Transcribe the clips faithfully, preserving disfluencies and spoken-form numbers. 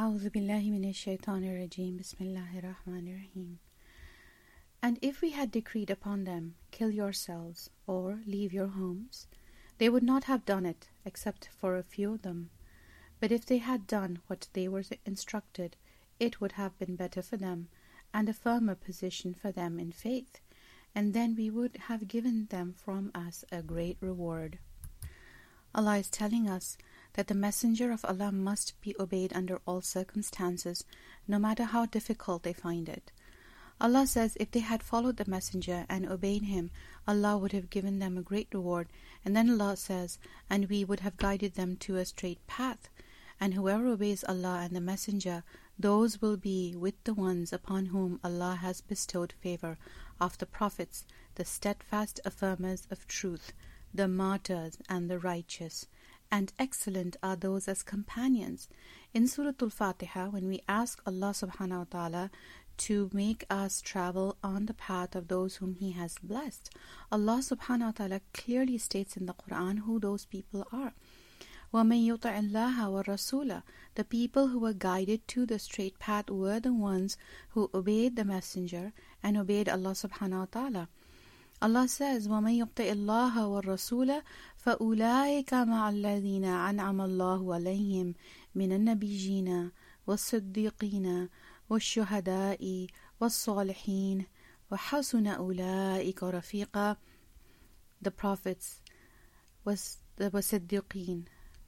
أعوذ بالله من الشيطان الرجيم بسم الله الرحمن الرحيم. And if we had decreed upon them, kill yourselves, or leave your homes, they would not have done it, except for a few of them. But if they had done what they were instructed, it would have been better for them, and a firmer position for them in faith, and then we would have given them from us a great reward. Allah is telling us that the Messenger of Allah must be obeyed under all circumstances, no matter how difficult they find it. Allah says if they had followed the Messenger and obeyed him, Allah would have given them a great reward. And then Allah says, and we would have guided them to a straight path. And whoever obeys Allah and the Messenger, those will be with the ones upon whom Allah has bestowed favor of the prophets, the steadfast affirmers of truth, the martyrs and the righteous. And excellent are those as companions. In Surah Al-Fatiha, when we ask Allah subhanahu wa ta'ala to make us travel on the path of those whom He has blessed, Allah subhanahu wa ta'ala clearly states in the Quran who those people are. وَمَن يُطِعِ اللَّهَ وَالرَّسُولَ. The people who were guided to the straight path were the ones who obeyed the Messenger and obeyed Allah subhanahu wa ta'ala. Allah says, وَمَن يُطِعِ اللَّهَ وَالرَّسُولَ فَأُولَٰئِكَ مَعَ الَّذِينَ أَنْعَمَ اللَّهُ عَلَيْهِمْ مِنَ النَّبِيِّينَ وَالصِّدِّيقِينَ وَالشُّهَدَاءِ وَالصَّالِحِينَ وَحَسُنَ أُولَٰئِكَ رَفِيقًا. The prophets, was the Siddiqeen,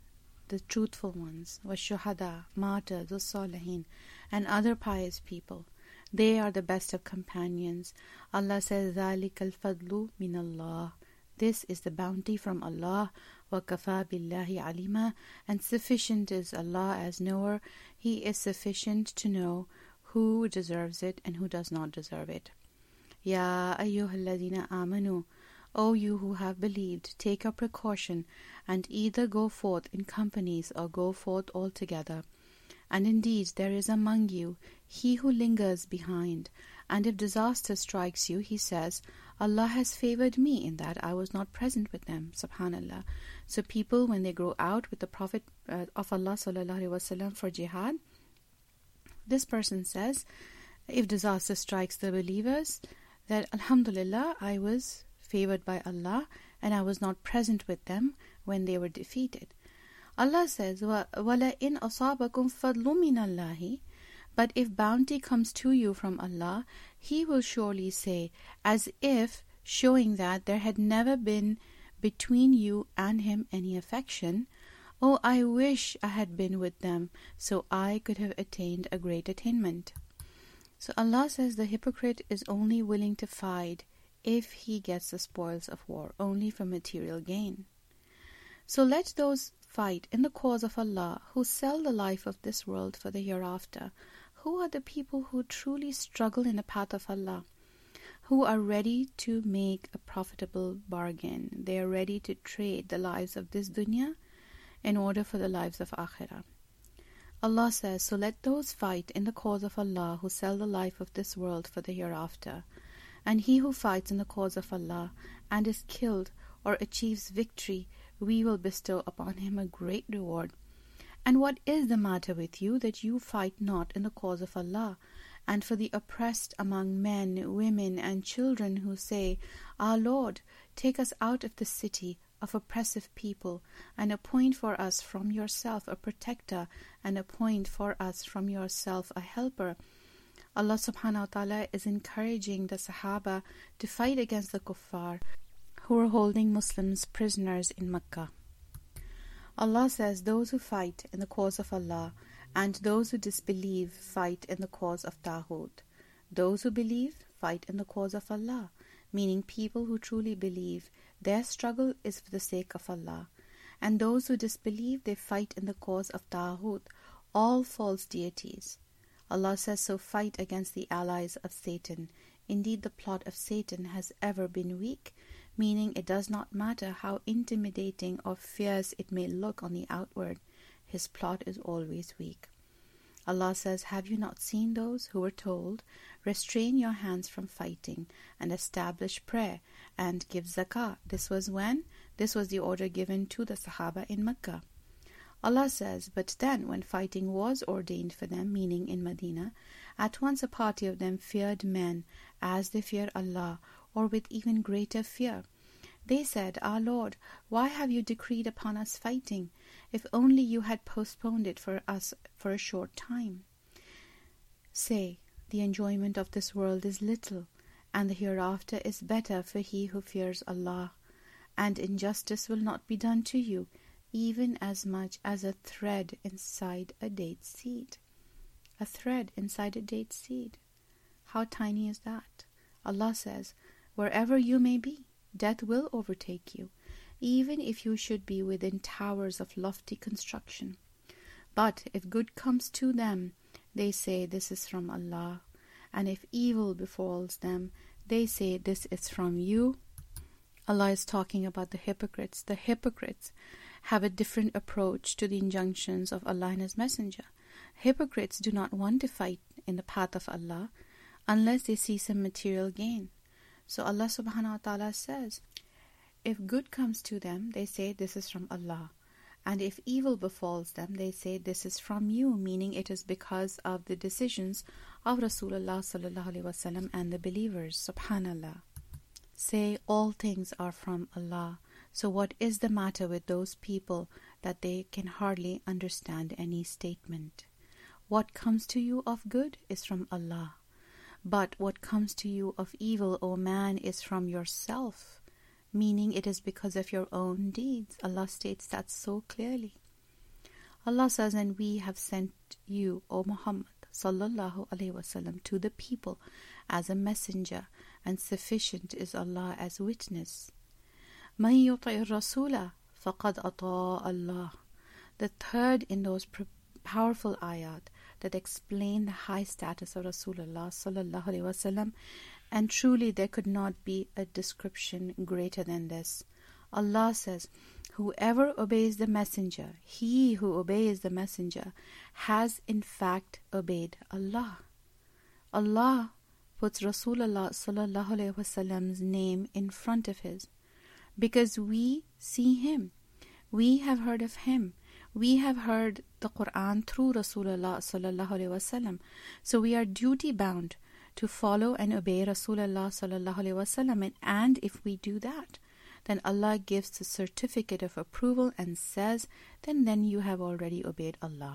the truthful ones, وَالشُّهَدَاء, martyrs, وَالصَّالِحِينَ, and other pious people. They are the best of companions. Allah says, ذَلِكَ الْفَضْلُ مِنَ اللَّهِ. This is the bounty from Allah. وَكَفَى بِاللَّهِ عَلِيمًا. And sufficient is Allah as knower. He is sufficient to know who deserves it and who does not deserve it. Ya أَيُّهَا الَّذِينَ آمَنُوا. O you who have believed, take your precaution, and either go forth in companies or go forth altogether. And indeed there is among you he who lingers behind, and if disaster strikes you, he says, Allah has favored me in that I was not present with them. Subhanallah. So people, when they go out with the Prophet uh, of Allah sallallahu alaihi wasallam for jihad, this person says, if disaster strikes the believers, that Alhamdulillah, I was favored by Allah and I was not present with them when they were defeated. Allah says, وَلَئِنْ أَصَابَكُمْ فَضْلٌ مِّنَ اللَّهِ. But if bounty comes to you from Allah, He will surely say, as if showing that there had never been between you and Him any affection, Oh, I wish I had been with them, so I could have attained a great attainment. So Allah says the hypocrite is only willing to fight if he gets the spoils of war, only for material gain. So let those fight in the cause of Allah who sell the life of this world for the hereafter. Who are the people who truly struggle in the path of Allah, who are ready to make a profitable bargain? They are ready to trade the lives of this dunya in order for the lives of akhirah. Allah says, so let those fight in the cause of Allah who sell the life of this world for the hereafter. And he who fights in the cause of Allah and is killed or achieves victory, we will bestow upon him a great reward. And what is the matter with you that you fight not in the cause of Allah? And for the oppressed among men, women, and children who say, Our Lord, take us out of the city of oppressive people, and appoint for us from yourself a protector, and appoint for us from yourself a helper. Allah subhanahu wa ta'ala is encouraging the Sahaba to fight against the kuffar who were holding Muslims prisoners in Mecca. Allah says those who fight in the cause of Allah and those who disbelieve fight in the cause of Taghut. Those who believe fight in the cause of Allah, meaning people who truly believe, their struggle is for the sake of Allah. And those who disbelieve, they fight in the cause of Taghut, all false deities. Allah says, so fight against the allies of Satan. Indeed, the plot of Satan has ever been weak, meaning it does not matter how intimidating or fierce it may look on the outward, his plot is always weak. Allah says, have you not seen those who were told, restrain your hands from fighting and establish prayer and give zakah? This was when? This was the order given to the Sahaba in Mecca. Allah says, but then when fighting was ordained for them, meaning in Medina, at once a party of them feared men as they fear Allah, or with even greater fear. They said, Our Lord, why have you decreed upon us fighting? If only you had postponed it for us for a short time. Say, the enjoyment of this world is little, and the hereafter is better for he who fears Allah, and injustice will not be done to you, even as much as a thread inside a date seed. A thread inside a date seed. How tiny is that? Allah says, wherever you may be, death will overtake you, even if you should be within towers of lofty construction. But if good comes to them, they say this is from Allah, and if evil befalls them, they say this is from you. Allah is talking about the hypocrites. The hypocrites have a different approach to the injunctions of Allah and His Messenger. Hypocrites do not want to fight in the path of Allah unless they see some material gain. So Allah subhanahu wa ta'ala says, if good comes to them, they say this is from Allah. And if evil befalls them, they say this is from you, meaning it is because of the decisions of Rasulullah sallallahu alaihi wasallam and the believers. Subhanallah. Say all things are from Allah. So what is the matter with those people that they can hardly understand any statement? What comes to you of good is from Allah. But what comes to you of evil, O man, is from yourself, meaning it is because of your own deeds. Allah states that so clearly. Allah says, and we have sent you, O Muhammad sallallahu alaihi wasallam, to the people as a messenger, and sufficient is Allah as witness. مَن يُطِعِ الرَّسُولَ فَقَدْ أَطَاعَ اللَّهِ. The third in those powerful ayat that explain the high status of Rasulullah sallallahu alaihi wasallam, and truly there could not be a description greater than this. Allah says, whoever obeys the messenger, he who obeys the messenger has in fact obeyed Allah. Allah puts Rasulullah sallallahu alaihi wasallam's name in front of his, because we see him, we have heard of him, we have heard the Quran through Rasulullah sallallahu alaihi wasallam. So we are duty bound to follow and obey Rasulullah sallallahu alaihi wasallam, and, and if we do that, then Allah gives the certificate of approval and says, then then you have already obeyed Allah.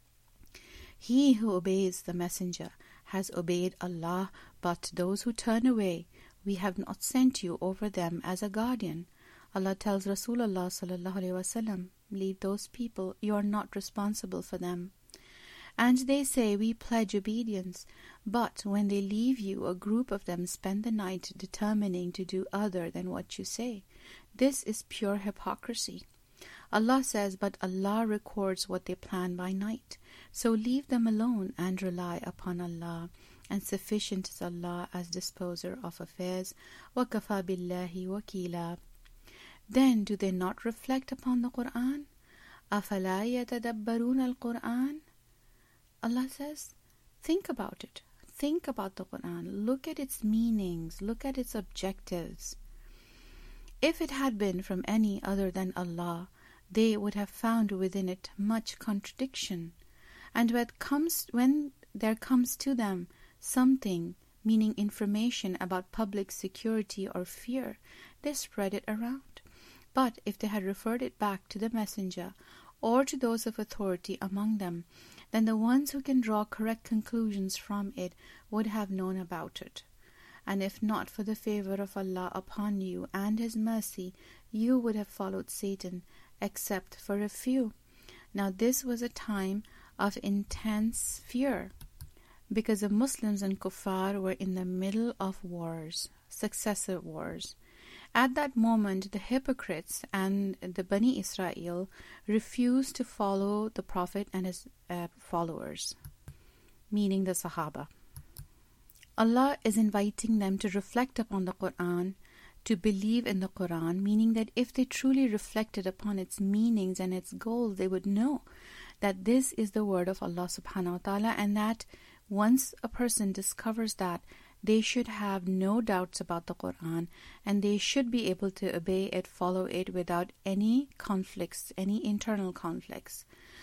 He who obeys the messenger has obeyed Allah, but those who turn away, we have not sent you over them as a guardian. Allah tells Rasulullah sallallahu alaihi wasallam, leave those people, you are not responsible for them. And they say, we pledge obedience, but when they leave you, a group of them spend the night determining to do other than what you say. This is pure hypocrisy. Allah says, but Allah records what they plan by night. So leave them alone and rely upon Allah, and sufficient is Allah as disposer of affairs. وَكَفَى بِاللَّهِ وَكِيلًا. Then do they not reflect upon the Quran? أَفَلَا يَتَدَبَّرُونَ الْقُرْآنَ. Allah says, think about it. Think about the Quran. Look at its meanings. Look at its objectives. If it had been from any other than Allah, they would have found within it much contradiction. And when, comes, when there comes to them something, meaning information about public security or fear, they spread it around. But if they had referred it back to the messenger or to those of authority among them, then the ones who can draw correct conclusions from it would have known about it. And if not for the favor of Allah upon you and His mercy, you would have followed Satan, except for a few. Now this was a time of intense fear, because the Muslims and Kuffar were in the middle of wars, successive wars. At that moment, the hypocrites and the Bani Israel refused to follow the Prophet and his uh, followers, meaning the Sahaba. Allah is inviting them to reflect upon the Quran, to believe in the Quran, meaning that if they truly reflected upon its meanings and its goals, they would know that this is the word of Allah subhanahu wa ta'ala, and that once a person discovers that, they should have no doubts about the Quran, and they should be able to obey it, follow it without any conflicts, any internal conflicts.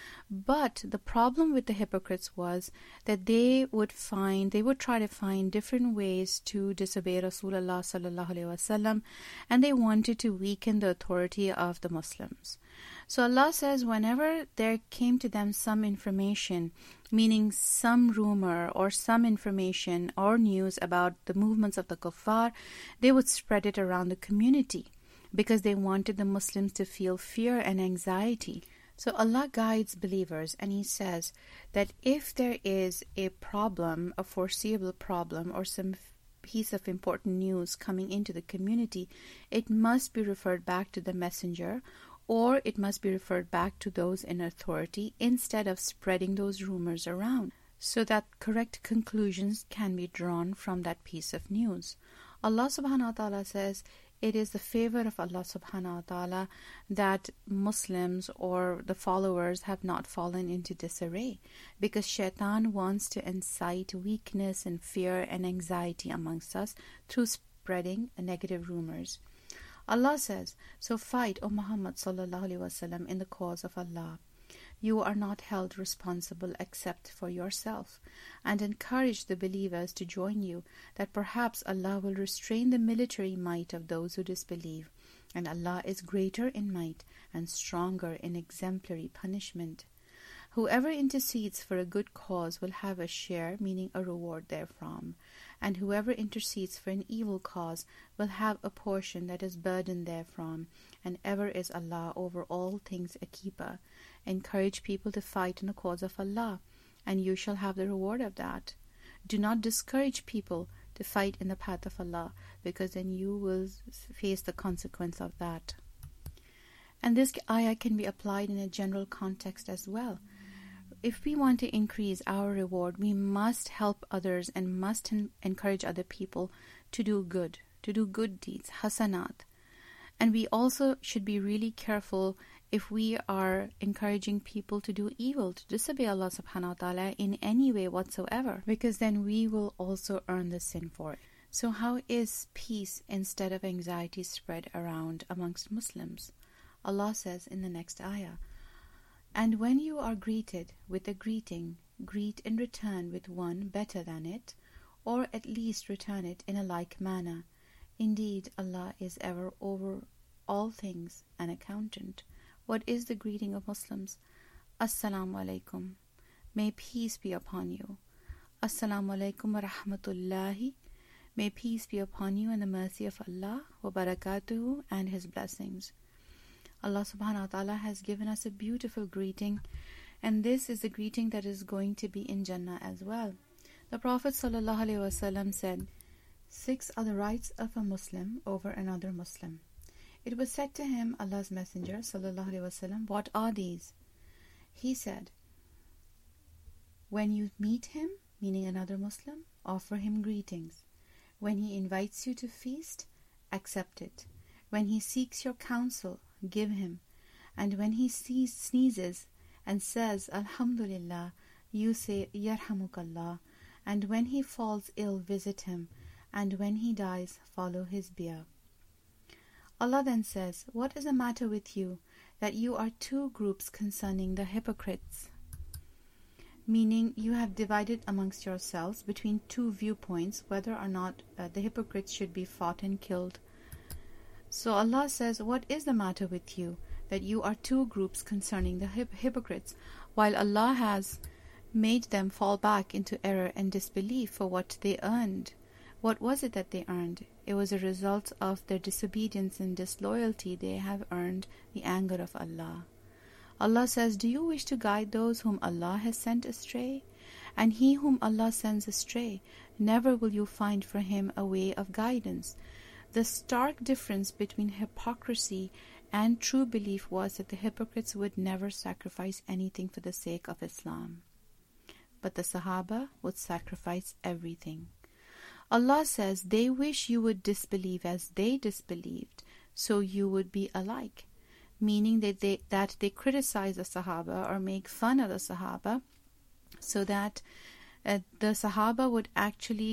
But the problem with the hypocrites was that they would find, they would try to find different ways to disobey Rasulullah sallallahu alaihi wasallam, and they wanted to weaken the authority of the Muslims. So Allah says, whenever there came to them some information, meaning some rumor or some information or news about the movements of the kuffar, they would spread it around the community because they wanted the Muslims to feel fear and anxiety. So Allah guides believers, and He says that if there is a problem, a foreseeable problem, or some piece of important news coming into the community, it must be referred back to the messenger, or it must be referred back to those in authority instead of spreading those rumors around, so that correct conclusions can be drawn from that piece of news. Allah subhanahu wa ta'ala says, it is the favor of Allah subhanahu wa ta'ala that Muslims or the followers have not fallen into disarray, because shaitan wants to incite weakness and fear and anxiety amongst us through spreading negative rumors. Allah says, so fight, O Muhammad sallallahu alaihi wasallam, in the cause of Allah. You are not held responsible except for yourself, and encourage the believers to join you, that perhaps Allah will restrain the military might of those who disbelieve, and Allah is greater in might and stronger in exemplary punishment. Whoever intercedes for a good cause will have a share, meaning a reward therefrom, and whoever intercedes for an evil cause will have a portion that is burdened therefrom, and ever is Allah over all things a keeper. Encourage people to fight in the cause of Allah, and you shall have the reward of that. Do not discourage people to fight in the path of Allah, because then you will face the consequence of that. And this ayah can be applied in a general context as well. If we want to increase our reward, we must help others and must encourage other people to do good, to do good deeds, hasanat. And we also should be really careful if we are encouraging people to do evil, to disobey Allah subhanahu wa ta'ala in any way whatsoever, because then we will also earn the sin for it. So how is peace instead of anxiety spread around amongst Muslims? Allah says in the next ayah, and when you are greeted with a greeting, greet in return with one better than it, or at least return it in a like manner. Indeed, Allah is ever over all things an accountant. What is the greeting of Muslims? Assalamu alaikum. May peace be upon you. Assalamu alaikum wa rahmatullahi. May peace be upon you and the mercy of Allah wa barakatuhu and His blessings. Allah subhanahu wa ta'ala has given us a beautiful greeting, and this is the greeting that is going to be in Jannah as well. The Prophet sallallahu alaihi wasallam said, six are the rights of a Muslim over another Muslim. It was said to him, Allah's Messenger sallallahu alaihi wasallam, what are these? He said, when you meet him, meaning another Muslim, offer him greetings. When he invites you to feast, accept it. When he seeks your counsel, give him. And when he sees, sneezes and says Alhamdulillah, you say Yarhamukallah. And when he falls ill, visit him. And when he dies, follow his bier. Allah then says, what is the matter with you, that you are two groups concerning the hypocrites? Meaning you have divided amongst yourselves between two viewpoints whether or not uh, the hypocrites should be fought and killed. So Allah says, what is the matter with you, that you are two groups concerning the hip- hypocrites, while Allah has made them fall back into error and disbelief for what they earned? What was it that they earned? It was a result of their disobedience and disloyalty. They have earned the anger of Allah. Allah says, do you wish to guide those whom Allah has sent astray? And he whom Allah sends astray, never will you find for him a way of guidance. The stark difference between hypocrisy and true belief was that the hypocrites would never sacrifice anything for the sake of Islam, but the Sahaba would sacrifice everything. Allah says they wish you would disbelieve as they disbelieved, so you would be alike, meaning that they, that they criticize the Sahaba or make fun of the Sahaba, so that uh, the Sahaba would actually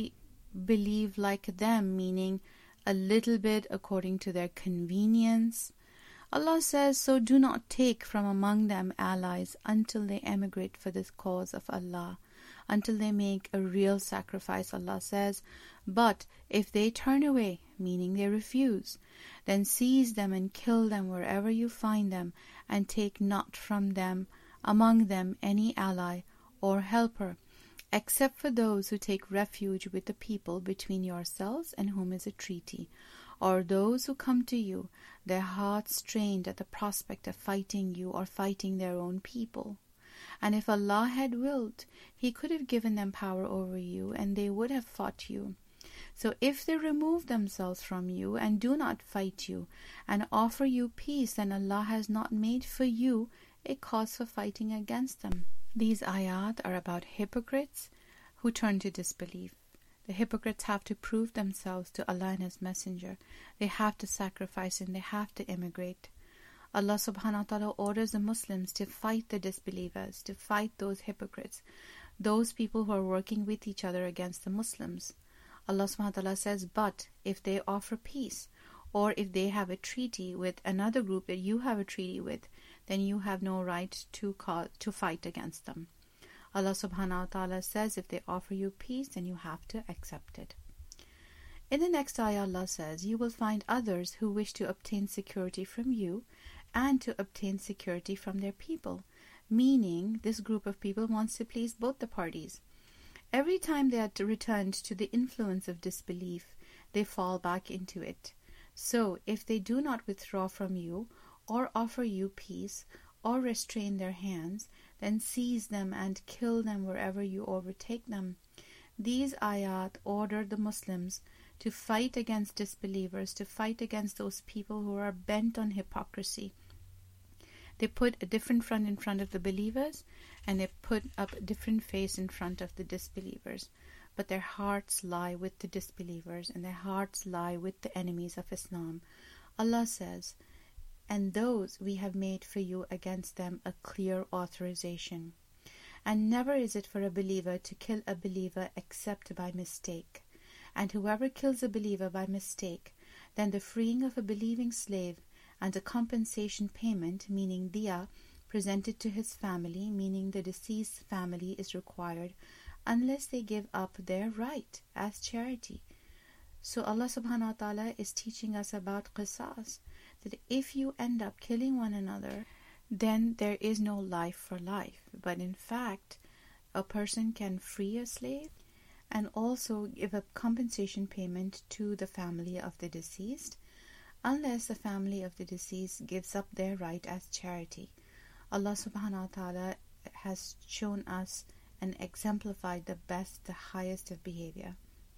believe like them, meaning a little bit according to their convenience. Allah says, so do not take from among them allies until they emigrate for the cause of Allah, until they make a real sacrifice. Allah says, but if they turn away, meaning they refuse, then seize them and kill them wherever you find them, and take not from them among them any ally or helper, except for those who take refuge with the people between yourselves and whom is a treaty, or those who come to you, their hearts strained at the prospect of fighting you or fighting their own people. And if Allah had willed, He could have given them power over you, and they would have fought you. So if they remove themselves from you and do not fight you and offer you peace, then Allah has not made for you a cause for fighting against them. These ayat are about hypocrites who turn to disbelief. The hypocrites have to prove themselves to Allah and His Messenger. They have to sacrifice and they have to immigrate. Allah subhanahu wa ta'ala orders the Muslims to fight the disbelievers, to fight those hypocrites, those people who are working with each other against the Muslims. Allah subhanahu wa ta'ala says, but if they offer peace, or if they have a treaty with another group that you have a treaty with, then you have no right to call, to fight against them. Allah subhanahu wa ta'ala says, if they offer you peace, then you have to accept it. In the next ayah, Allah says, you will find others who wish to obtain security from you and to obtain security from their people, meaning this group of people wants to please both the parties. Every time they are returned to the influence of disbelief, they fall back into it. So, if they do not withdraw from you, or offer you peace, or restrain their hands, then seize them and kill them wherever you overtake them. These ayat order the Muslims to fight against disbelievers, to fight against those people who are bent on hypocrisy. They put a different front in front of the believers, and they put up a different face in front of the disbelievers. But their hearts lie with the disbelievers, and their hearts lie with the enemies of Islam. Allah says, and those we have made for you against them a clear authorization. And never is it for a believer to kill a believer except by mistake. And whoever kills a believer by mistake, then the freeing of a believing slave and a compensation payment, meaning diya, presented to his family, meaning the deceased family, is required, unless they give up their right as charity. So Allah subhanahu wa ta'ala is teaching us about qisas, that if you end up killing one another, then there is no life for life. But in fact, a person can free a slave and also give a compensation payment to the family of the deceased, unless the family of the deceased gives up their right as charity. Allah subhanahu wa ta'ala has shown us and exemplified the best, the highest of behavior.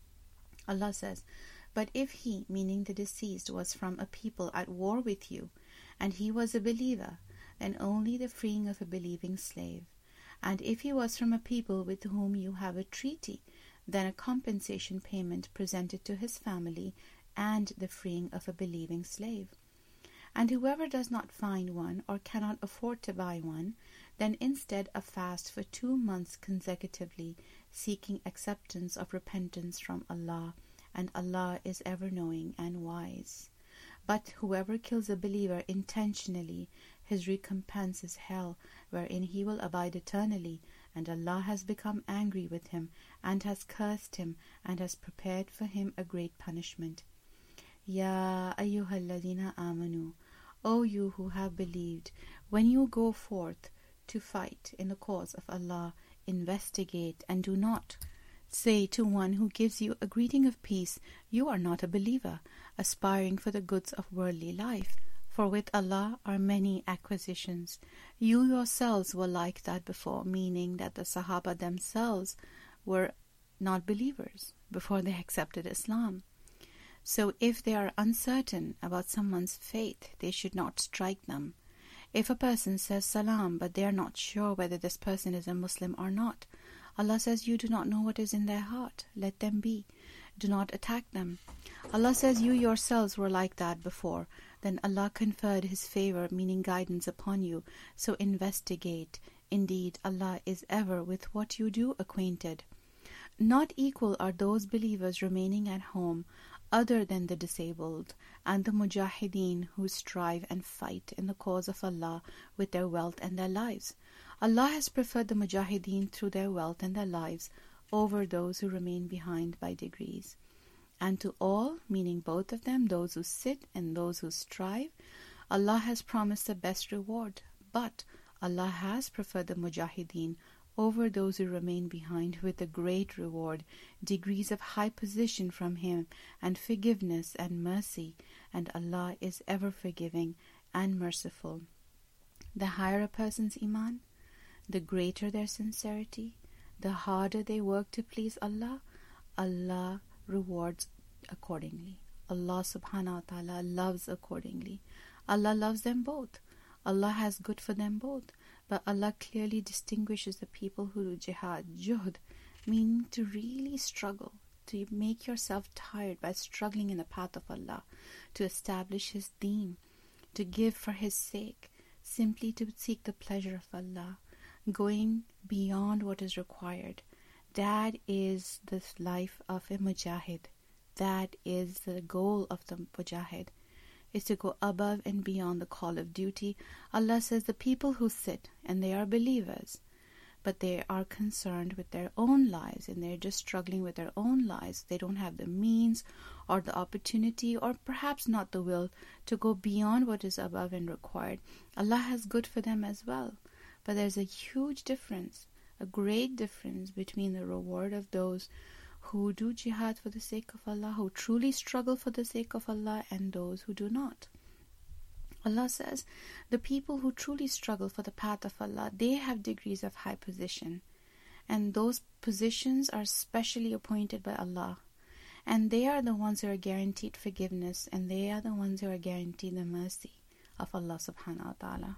Allah says, but if he, meaning the deceased, was from a people at war with you, and he was a believer, then only the freeing of a believing slave. And if he was from a people with whom you have a treaty, then a compensation payment presented to his family and the freeing of a believing slave. And whoever does not find one or cannot afford to buy one, then instead a fast for two months consecutively, seeking acceptance of repentance from Allah, and Allah is ever-knowing and wise. But whoever kills a believer intentionally, his recompense is hell, wherein he will abide eternally, and Allah has become angry with him, and has cursed him, and has prepared for him a great punishment. Ya ayyuhalladhina amanu, O you who have believed, when you go forth to fight in the cause of Allah, investigate and do not say to one who gives you a greeting of peace, you are not a believer, aspiring for the goods of worldly life. For with Allah are many acquisitions. You yourselves were like that before, meaning that the Sahaba themselves were not believers before they accepted Islam. So if they are uncertain about someone's faith, they should not strike them. If a person says salam, but they are not sure whether this person is a Muslim or not, Allah says, you do not know what is in their heart. Let them be. Do not attack them. Allah says, you yourselves were like that before. Then Allah conferred His favor, meaning guidance, upon you. So investigate. Indeed, Allah is ever with what you do acquainted. Not equal are those believers remaining at home other than the disabled and the mujahideen who strive and fight in the cause of Allah with their wealth and their lives. Allah has preferred the mujahideen through their wealth and their lives over those who remain behind by degrees. And to all, meaning both of them, those who sit and those who strive, Allah has promised the best reward. But Allah has preferred the mujahideen over those who remain behind with a great reward, degrees of high position from Him, and forgiveness and mercy, and Allah is ever forgiving and merciful. The higher a person's iman, the greater their sincerity, the harder they work to please Allah, Allah rewards accordingly. Allah subhanahu wa ta'ala loves accordingly. Allah loves them both. Allah has good for them both. But Allah clearly distinguishes the people who do jihad, juhd, meaning to really struggle, to make yourself tired by struggling in the path of Allah, to establish His deen, to give for His sake, simply to seek the pleasure of Allah, going beyond what is required. That is the life of a mujahid. That is the goal of the mujahid, is to go above and beyond the call of duty. Allah says the people who sit, and they are believers, but they are concerned with their own lives, and they're just struggling with their own lives. They don't have the means or the opportunity, or perhaps not the will, to go beyond what is above and required. Allah has good for them as well. But there's a huge difference, a great difference between the reward of those who do jihad for the sake of Allah, who truly struggle for the sake of Allah, and those who do not. Allah says, the people who truly struggle for the path of Allah, they have degrees of high position, and those positions are specially appointed by Allah, and they are the ones who are guaranteed forgiveness, and they are the ones who are guaranteed the mercy of Allah subhanahu wa ta'ala.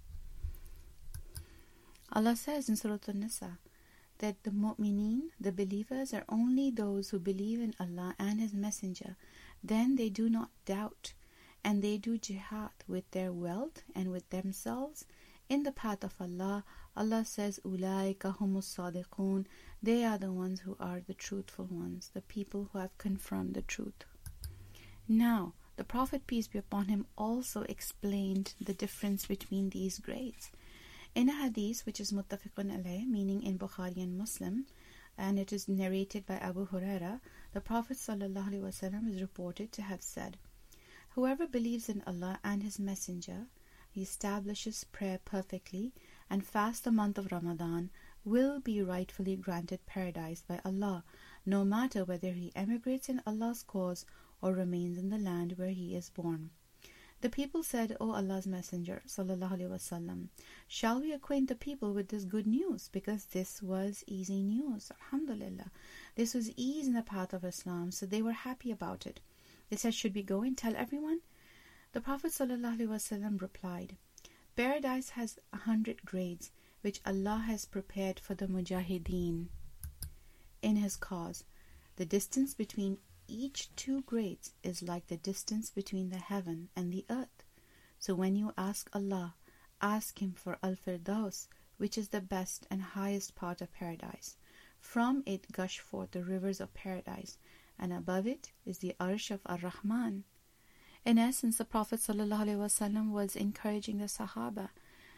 Allah says in Surah An-Nisa that the mu'mineen, the believers, are only those who believe in Allah and His Messenger. Then they do not doubt, and they do jihad with their wealth and with themselves in the path of Allah. Allah says, Ulaika humus sadiqun. They are the ones who are the truthful ones, the people who have confirmed the truth. Now, the Prophet, peace be upon him, also explained the difference between these grades. In a hadith which is muttafiqun alayh, meaning in Bukhari and Muslim, and it is narrated by Abu Huraira, the Prophet sallallahu alaihi wasallam is reported to have said, whoever believes in Allah and His Messenger, he establishes prayer perfectly, and fasts the month of Ramadan, will be rightfully granted paradise by Allah, no matter whether he emigrates in Allah's cause or remains in the land where he is born. The people said, O Allah's Messenger, sallallahu alaihi wasallam, shall we acquaint the people with this good news? Because this was easy news. Alhamdulillah. This was ease in the path of Islam, so they were happy about it. They said, should we go and tell everyone? The Prophet sallallahu alaihi wasallam replied, paradise has a hundred grades, which Allah has prepared for the mujahideen in His cause. The distance between each two grades is like the distance between the heaven and the earth. So when you ask Allah, ask Him for Al-Firdaus, which is the best and highest part of paradise. From it gush forth the rivers of paradise, and above it is the Arsh of Ar-Rahman. In essence, the Prophet ﷺ was encouraging the Sahaba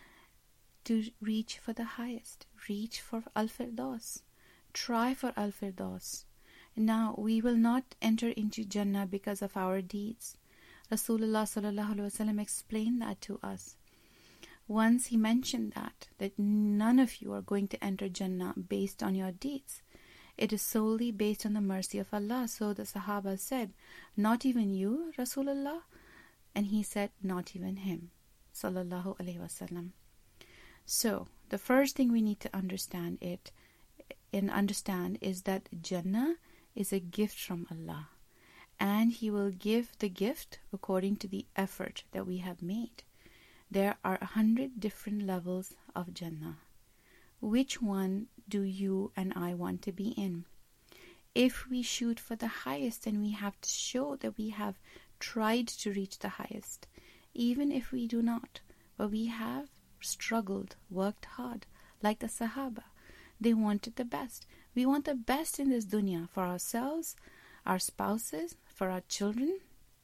to reach for the highest, reach for Al-Firdaus, try for Al-Firdaus. Now, we will not enter into Jannah because of our deeds. Rasulullah sallallahu alaihi wasallam explained that to us. Once he mentioned that, that none of you are going to enter Jannah based on your deeds. It is solely based on the mercy of Allah. So the Sahaba said, not even you, Rasulullah? And he said, not even him, sallallahu alaihi wasallam. So, the first thing we need to understand it and understand is that Jannah is a gift from Allah, and He will give the gift according to the effort that we have made. There are a hundred different levels of Jannah. Which one do you and I want to be in? If we shoot for the highest, then we have to show that we have tried to reach the highest. Even if we do not, but we have struggled, worked hard, like the Sahaba. They wanted the best. We want the best in this dunya for ourselves, our spouses, for our children.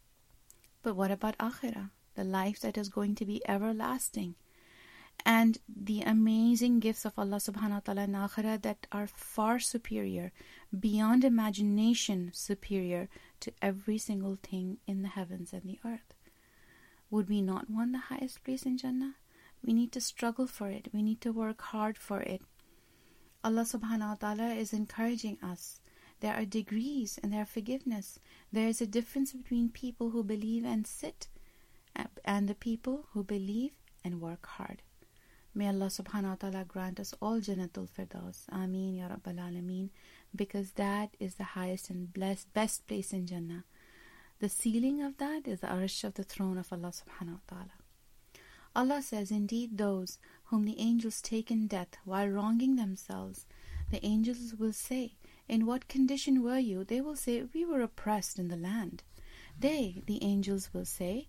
But what about akhirah, the life that is going to be everlasting? And the amazing gifts of Allah subhanahu wa ta'ala in akhirah that are far superior, beyond imagination superior to every single thing in the heavens and the earth. Would we not want the highest place in Jannah? We need to struggle for it. We need to work hard for it. Allah subhanahu wa ta'ala is encouraging us. There are degrees and there are forgiveness. There is a difference between people who believe and sit and the people who believe and work hard. May Allah subhanahu wa ta'ala grant us all Jannatul Firdaus. Ameen Ya Rabbal Alameen. Because that is the highest and blessed, best place in Jannah. The ceiling of that is the arsh of the throne of Allah subhanahu wa ta'ala. Allah says, indeed those whom the angels take in death while wronging themselves, the angels will say, in what condition were you? They will say, we were oppressed in the land. They, the angels, will say,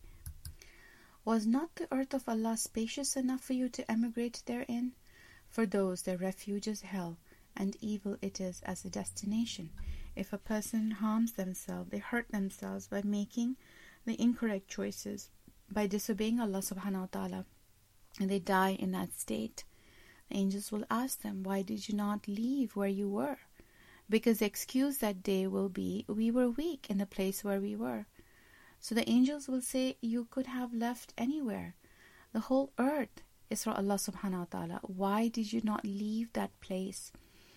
was not the earth of Allah spacious enough for you to emigrate therein? For those their refuge is hell, and evil it is as a destination. If a person harms themselves, they hurt themselves by making the incorrect choices, by disobeying Allah subhanahu wa ta'ala, and they die in that state, the angels will ask them, why did you not leave where you were? Because the excuse that day will be, we were weak in the place where we were. So the angels will say, you could have left anywhere. The whole earth is for Allah subhanahu wa ta'ala. Why did you not leave that place?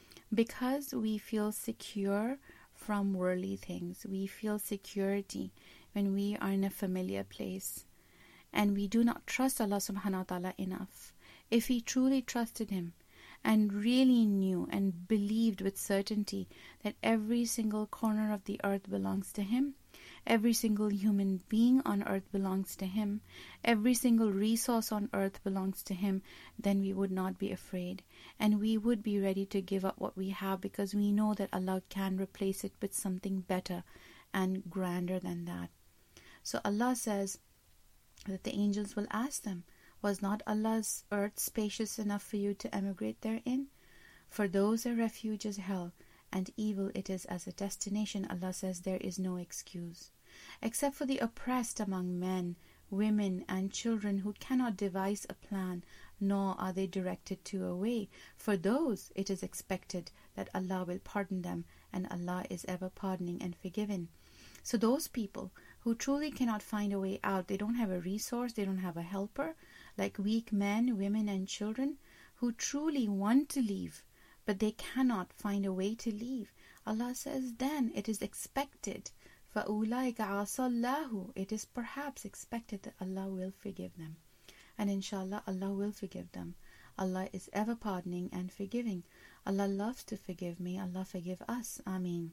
Because we feel secure from worldly things. We feel security when we are in a familiar place. And we do not trust Allah subhanahu wa ta'ala enough. If we truly trusted Him and really knew and believed with certainty that every single corner of the earth belongs to Him, every single human being on earth belongs to Him, every single resource on earth belongs to Him, then we would not be afraid. And we would be ready to give up what we have, because we know that Allah can replace it with something better and grander than that. So Allah says that the angels will ask them, was not Allah's earth spacious enough for you to emigrate therein? For those a refuge is hell, and evil it is as a destination. Allah says there is no excuse, except for the oppressed among men, women and children who cannot devise a plan, nor are they directed to a way. For those it is expected that Allah will pardon them, and Allah is ever pardoning and forgiving. So those people who truly cannot find a way out, they don't have a resource, they don't have a helper, like weak men, women and children who truly want to leave, but they cannot find a way to leave. Allah says then it is expected, فَأُولَٰئِكَ عَصَى اللَّهُ, it is perhaps expected that Allah will forgive them. And inshallah, Allah will forgive them. Allah is ever pardoning and forgiving. Allah loves to forgive. May Allah forgive us. Ameen.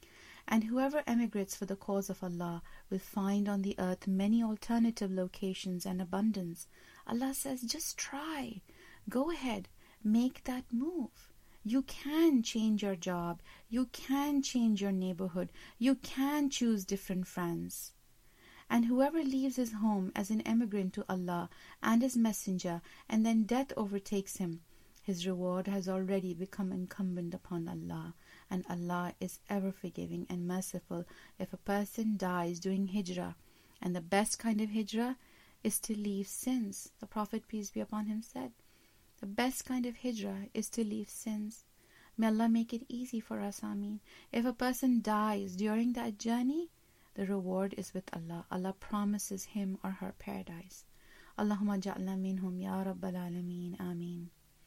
And whoever emigrates for the cause of Allah will find on the earth many alternative locations and abundance. Allah says, just try. Go ahead. Make that move. You can change your job. You can change your neighborhood. You can choose different friends. And whoever leaves his home as an emigrant to Allah and His Messenger, and then death overtakes him, his reward has already become incumbent upon Allah. And Allah is ever forgiving and merciful if a person dies doing hijrah. And the best kind of hijrah is to leave sins. The Prophet, peace be upon him, said, the best kind of hijrah is to leave sins. May Allah make it easy for us, Ameen. If a person dies during that journey, the reward is with Allah. Allah promises him or her paradise. Allahumma ja'alna minhum ya Rabbal Alameen. Ameen.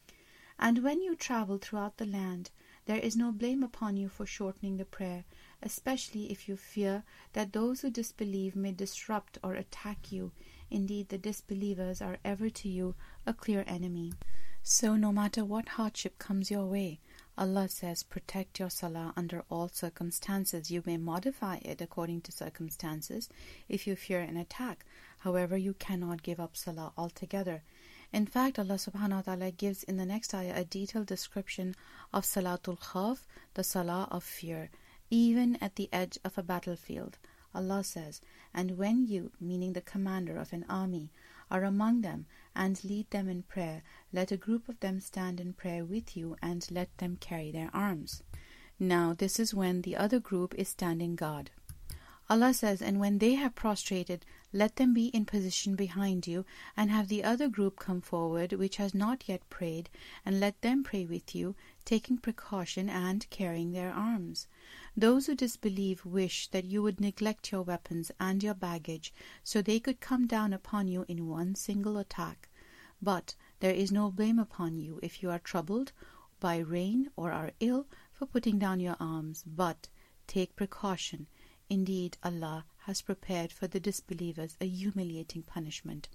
And when you travel throughout the land, there is no blame upon you for shortening the prayer, especially if you fear that those who disbelieve may disrupt or attack you. Indeed, the disbelievers are ever to you a clear enemy. So no matter what hardship comes your way, Allah says, protect your salah under all circumstances. You may modify it according to circumstances if you fear an attack. However, you cannot give up salah altogether. In fact, Allah subhanahu wa ta'ala gives in the next ayah a detailed description of Salatul Khawf, the salah of fear, even at the edge of a battlefield. Allah says, and when you, meaning the commander of an army, are among them and lead them in prayer, let a group of them stand in prayer with you and let them carry their arms. Now this is when the other group is standing guard. Allah says, and when they have prostrated, let them be in position behind you, and have the other group come forward which has not yet prayed, and let them pray with you, taking precaution and carrying their arms. Those who disbelieve wish that you would neglect your weapons and your baggage, so they could come down upon you in one single attack. But there is no blame upon you if you are troubled by rain or are ill for putting down your arms, but take precaution. Indeed, Allah has prepared for the disbelievers a humiliating punishment.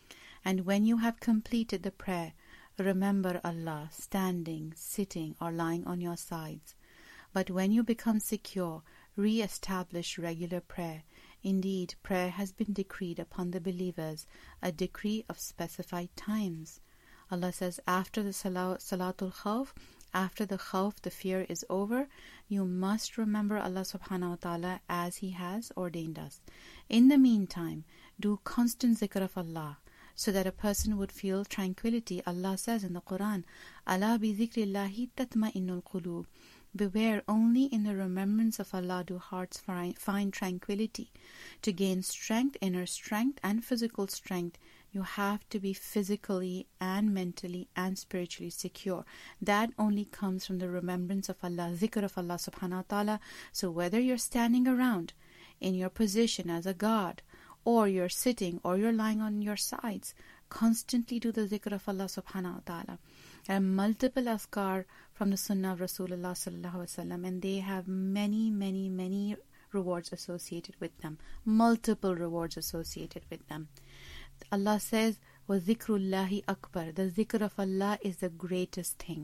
And when you have completed the prayer, remember Allah standing, sitting, or lying on your sides. But when you become secure, re-establish regular prayer. Indeed, prayer has been decreed upon the believers, a decree of specified times. Allah says, after the Salah, Salatul Khawf, after the khawf, the fear is over, you must remember Allah subhanahu wa ta'ala as He has ordained us. In the meantime, do constant zikr of Allah, so that a person would feel tranquility. Allah says in the Quran, Ala bi zikrillahi tatma'innul qulub. Beware, only in the remembrance of Allah do hearts find tranquility. To gain strength, inner strength and physical strength, you have to be physically and mentally and spiritually secure. That only comes from the remembrance of Allah, zikr of Allah subhanahu wa ta'ala. So whether you're standing around in your position as a guard, or you're sitting, or you're lying on your sides, constantly do the zikr of Allah subhanahu wa ta'ala. There are multiple azkar from the sunnah of Rasulullah sallallahu alaihi wasallam, and they have many, many, many rewards associated with them. Multiple rewards associated with them. Allah says, وَذِكْرُ اللَّهِ أَكْبَرُ. The zikr of Allah is the greatest thing.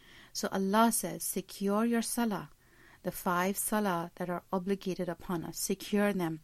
So Allah says, secure your salah. The five salah that are obligated upon us, secure them.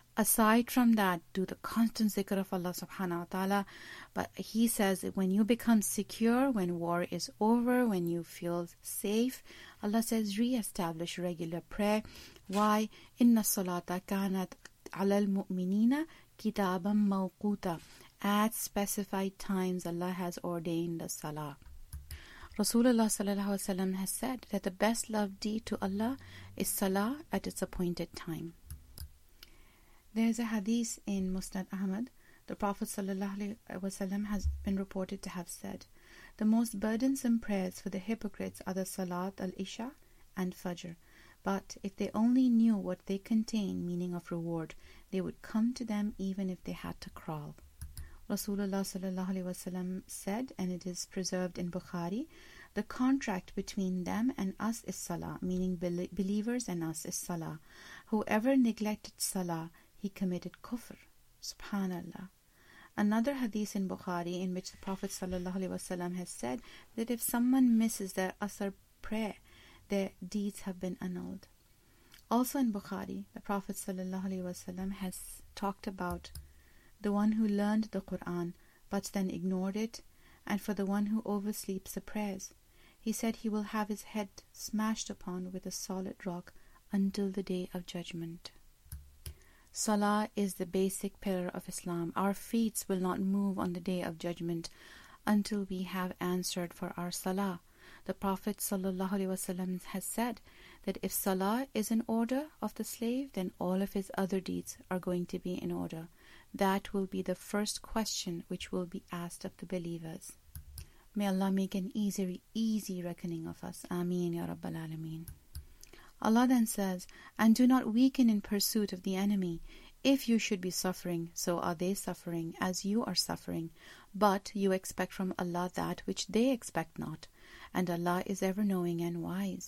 Aside from that, do the constant zikr of Allah subhanahu wa ta'ala. But He says, when you become secure, when war is over, when you feel safe, Allah says, re-establish regular prayer. Why? Inna salata kanat ala al-mu'minina kitaban mawquta. At specified times, Allah has ordained the salah. Rasulullah sallallahu alaihi wasallam has said that the best love deed to Allah is salah at its appointed time. There is a hadith in Musnad Ahmad. The Prophet sallallahu alaihi wasallam has been reported to have said, the most burdensome prayers for the hypocrites are the Salat al-Isha and Fajr. But if they only knew what they contain, meaning of reward, they would come to them even if they had to crawl. Rasulullah sallallahu alaihi wasallam said, and it is preserved in Bukhari, the contract between them and us is salah, meaning be- believers and us is salah. Whoever neglected salah, he committed kufr. Subhanallah. Another hadith in Bukhari in which the Prophet sallallahu alaihi wasallam has said that if someone misses their asr prayer, their deeds have been annulled. Also in Bukhari, the Prophet sallallahu alaihi wasallam has talked about the one who learned the Quran but then ignored it, and for the one who oversleeps the prayers. He said he will have his head smashed upon with a solid rock until the day of judgment. Salah is the basic pillar of Islam. Our feet will not move on the day of judgment until we have answered for our salah. The Prophet sallallahu alaihi wasallam has said that if salah is in order of the slave, then all of his other deeds are going to be in order. That will be the first question which will be asked of the believers. May Allah make an easy, easy reckoning of us. Ameen Ya Rabbal Alameen. Allah then says, and do not weaken in pursuit of the enemy. If you should be suffering, so are they suffering, as you are suffering. But you expect from Allah that which they expect not. And Allah is ever knowing and wise.